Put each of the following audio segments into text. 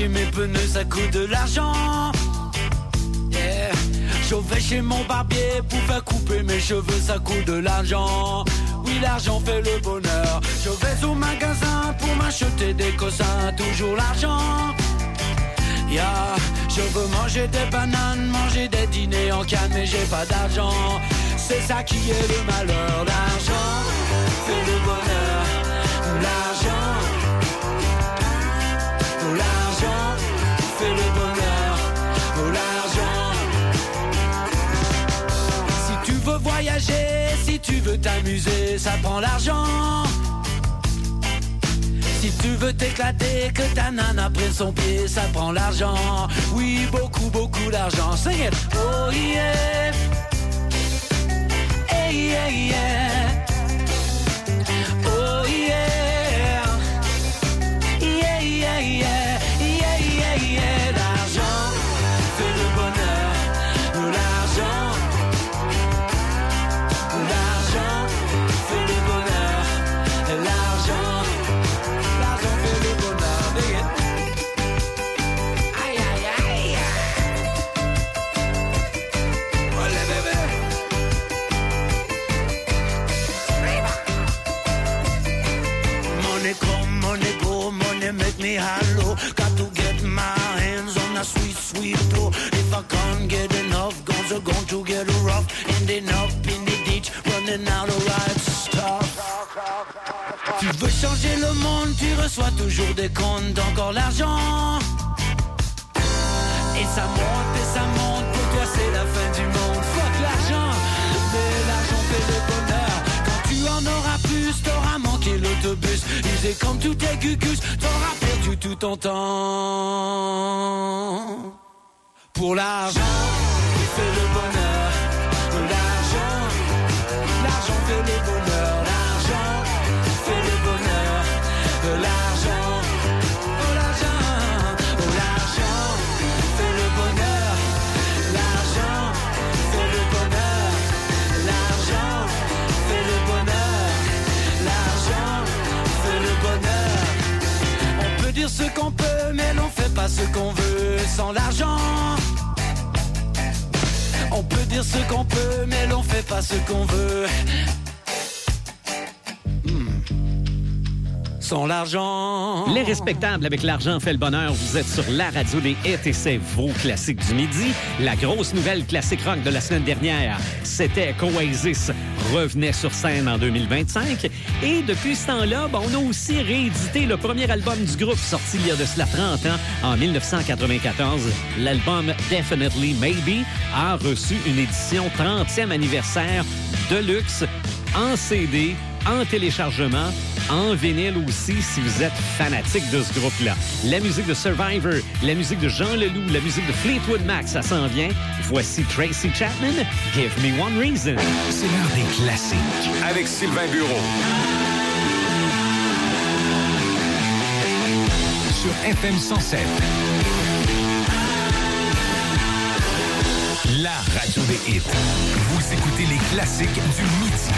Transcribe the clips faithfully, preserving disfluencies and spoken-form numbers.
changer mes pneus, ça coûte de l'argent. Yeah. Je vais chez mon barbier pour faire couper mes cheveux, ça coûte de l'argent. Oui, l'argent fait le bonheur. Je vais au magasin pour m'acheter des cossins, toujours l'argent. Yeah. Je veux manger des bananes, manger des dîners en canne, mais j'ai pas d'argent. C'est ça qui est le malheur. L'argent fait le bonheur. L'argent, l'argent fait le bonheur. L'argent. Si tu veux voyager, si tu veux t'amuser, ça prend l'argent. Si tu veux t'éclater, que ta nana prenne son pied, ça prend l'argent. Oui, beaucoup, beaucoup d'argent. Sing it. Oh yeah. Hey, yeah, yeah. Oh yeah. Yeah, yeah, yeah. Yeah, yeah, yeah. L'argent fait le bonheur. L'argent. L'argent fait le bonheur. L'argent. Make me hollow, got to get my hands on that sweet, sweet dough. If I can't get enough, guns are going to get rough. Ending up in the ditch, running out of right stuff. Tu veux changer le monde, tu reçois toujours des comptes, encore l'argent. Et ça monte, et ça monte, pour toi c'est la fin du monde. Fuck l'argent, mais l'argent fait le bonheur. Tu en auras plus, t'auras manqué l'autobus. Usé comme tous tes cucus, t'auras perdu tout ton temps. Pour l'argent, il fait le bonheur. L'argent, l'argent fait le bonheur. L'argent fait le bonheur. L'argent, oh l'argent, oh l'argent fait le bonheur. L'argent fait le bonheur. L'argent fait le bonheur. L'argent fait le bonheur. On peut dire ce qu'on peut, mais l'on fait pas ce qu'on veut sans l'argent. On peut dire ce qu'on peut, mais l'on fait pas ce qu'on veut. Sans l'argent. Les respectables avec l'argent fait le bonheur. Vous êtes sur la radio des hits et c'est vos classiques du midi. La grosse nouvelle classique rock de la semaine dernière, c'était qu'Oasis revenait sur scène en deux mille vingt-cinq. Et depuis ce temps-là, ben, on a aussi réédité le premier album du groupe sorti il y a de cela trente ans, en dix-neuf cent quatre-vingt-quatorze. L'album Definitely Maybe a reçu une édition trentième anniversaire de luxe en C D, en téléchargement, en vinyle aussi, si vous êtes fanatique de ce groupe-là. La musique de Survivor, la musique de Jean Leloup, la musique de Fleetwood Mac, ça s'en vient. Voici Tracy Chapman, Give Me One Reason. C'est l'heure des classiques. Avec Sylvain Bureau. Sur F M cent sept. La radio des hits. Vous écoutez les classiques du midi.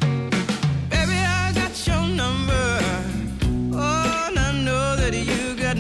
Baby, I got your number. Oh, and I know that you got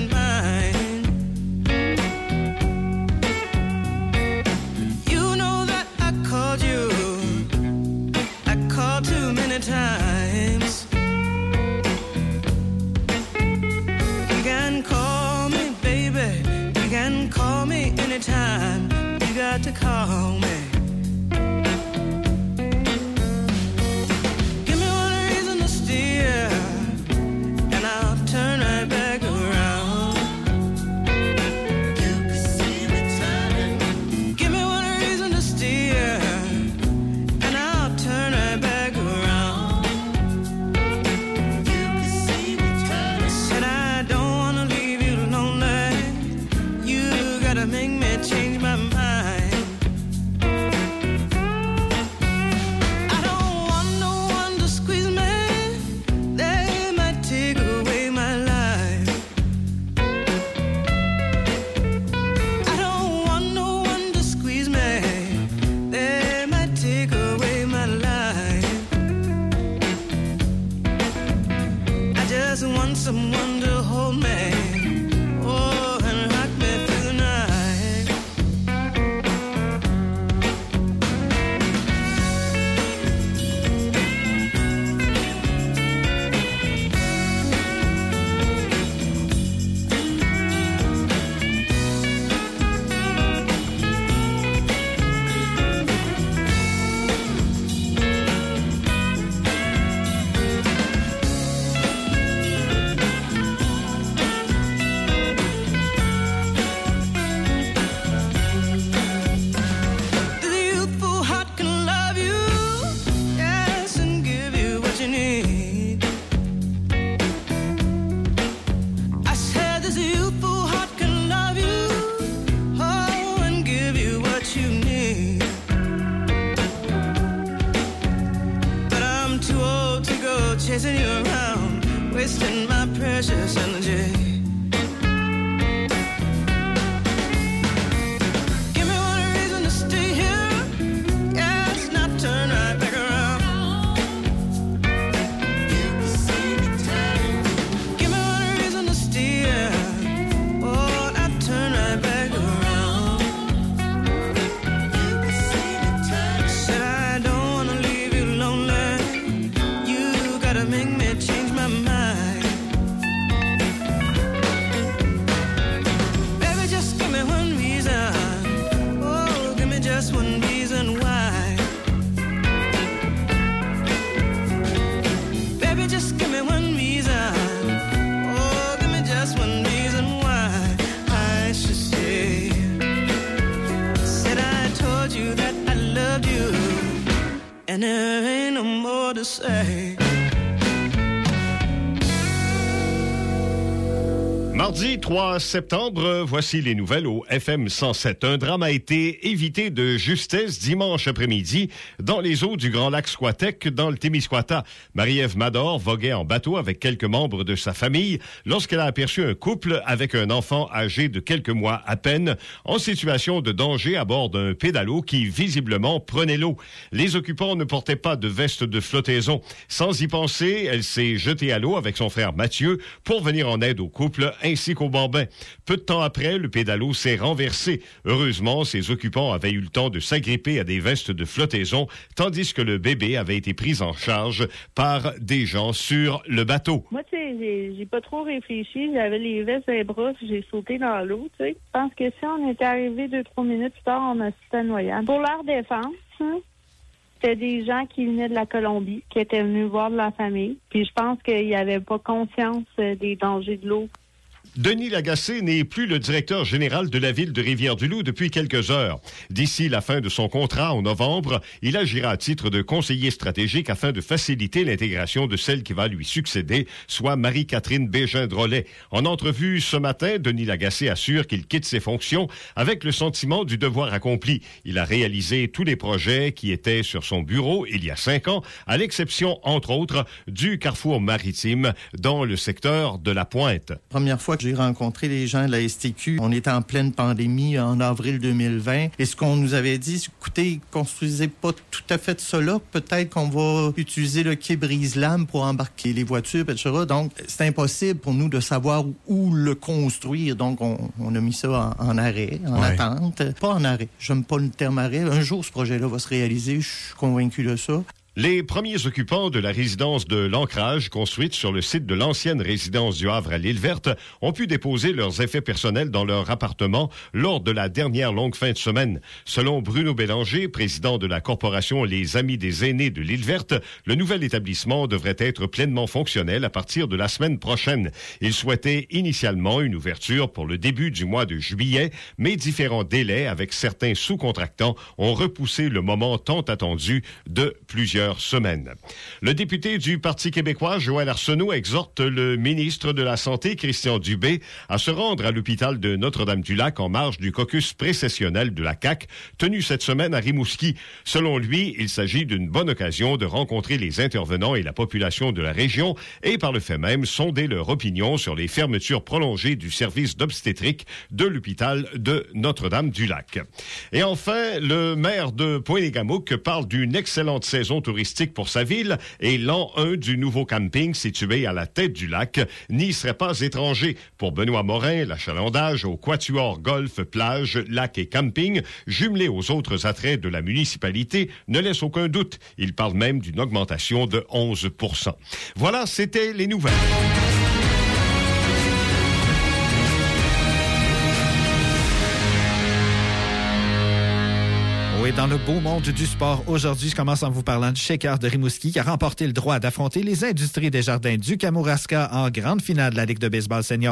just want someone to hold me. Oh, and rock me through the night. Chasing you around, wasting my precious energy. Give me one reason to stay here. Yes, not turn right back around. Give me one reason to stay here. Oh, not turn right back around. Said I don't wanna leave you lonely. Make me change my mind. Baby, just give me one reason. Oh, give me just one reason why. Baby, just give me one reason. Oh, give me just one reason why I should stay. Said I told you that I loved you, and there ain't no more to say. Mardi trois septembre, voici les nouvelles au F M cent sept. Un drame a été évité de justesse dimanche après-midi dans les eaux du Grand Lac Squatec, dans le Témiscouata. Marie-Ève Mador voguait en bateau avec quelques membres de sa famille lorsqu'elle a aperçu un couple avec un enfant âgé de quelques mois à peine en situation de danger à bord d'un pédalo qui visiblement prenait l'eau. Les occupants ne portaient pas de veste de flottaison. Sans y penser, elle s'est jetée à l'eau avec son frère Mathieu pour venir en aide au couple ainsi qu'au bambin. Peu de temps après, le pédalo s'est renversé. Heureusement, ses occupants avaient eu le temps de s'agripper à des vestes de flottaison, tandis que le bébé avait été pris en charge par des gens sur le bateau. Moi, tu sais, j'ai, j'ai pas trop réfléchi. J'avais les vestes des bras, puis j'ai sauté dans l'eau, tu sais. Je pense que si on était arrivé deux, trois minutes plus tard, on assistait à une noyade. Pour leur défense, hein, c'était des gens qui venaient de la Colombie, qui étaient venus voir de la famille. Puis je pense qu'ils n'avaient pas conscience des dangers de l'eau. Denis Lagacé n'est plus le directeur général de la ville de Rivière-du-Loup depuis quelques heures. D'ici la fin de son contrat en novembre, il agira à titre de conseiller stratégique afin de faciliter l'intégration de celle qui va lui succéder, soit Marie-Catherine Bégin-Drolet. En entrevue ce matin, Denis Lagacé assure qu'il quitte ses fonctions avec le sentiment du devoir accompli. Il a réalisé tous les projets qui étaient sur son bureau il y a cinq ans, à l'exception, entre autres, du carrefour maritime dans le secteur de la Pointe. Première fois que j'ai rencontré les gens de la S T Q. On était en pleine pandémie en avril deux mille vingt. Et ce qu'on nous avait dit, écoutez, construisez pas tout à fait cela. Peut-être qu'on va utiliser le quai Brise-Lames pour embarquer les voitures, et cetera. Donc, c'est impossible pour nous de savoir où le construire. Donc, on, on a mis ça en, en arrêt, en ouais. attente. Pas en arrêt. J'aime pas le terme arrêt. Un jour, ce projet-là va se réaliser. Je suis convaincu de ça. Les premiers occupants de la résidence de l'Ancrage, construite sur le site de l'ancienne résidence du Havre à l'Île-Verte, ont pu déposer leurs effets personnels dans leur appartement lors de la dernière longue fin de semaine. Selon Bruno Bélanger, président de la corporation Les Amis des aînés de l'Île-Verte, le nouvel établissement devrait être pleinement fonctionnel à partir de la semaine prochaine. Il souhaitait initialement une ouverture pour le début du mois de juillet, mais différents délais avec certains sous-contractants ont repoussé le moment tant attendu de plusieurs semaines. Le député du Parti québécois, Joël Arsenault, exhorte le ministre de la Santé, Christian Dubé, à se rendre à l'hôpital de Notre-Dame-du-Lac en marge du caucus précessionnel de la C A Q, tenu cette semaine à Rimouski. Selon lui, il s'agit d'une bonne occasion de rencontrer les intervenants et la population de la région et, par le fait même, sonder leur opinion sur les fermetures prolongées du service d'obstétrique de l'hôpital de Notre-Dame-du-Lac. Et enfin, le maire de Pointe-les-Gamouques parle d'une excellente saison touristique touristique pour sa ville et l'an un du nouveau camping situé à la tête du lac n'y serait pas étranger. Pour Benoît Morin, l'achalandage au quatuor golf, plage, lac et camping, jumelé aux autres attraits de la municipalité, ne laisse aucun doute. Il parle même d'une augmentation de onze pour cent. Voilà, c'était les nouvelles. Oui, dans le beau monde du sport, aujourd'hui, je commence en vous parlant du Shaker de Rimouski qui a remporté le droit d'affronter les Industries des Jardins du Kamouraska en grande finale de la Ligue de baseball senior.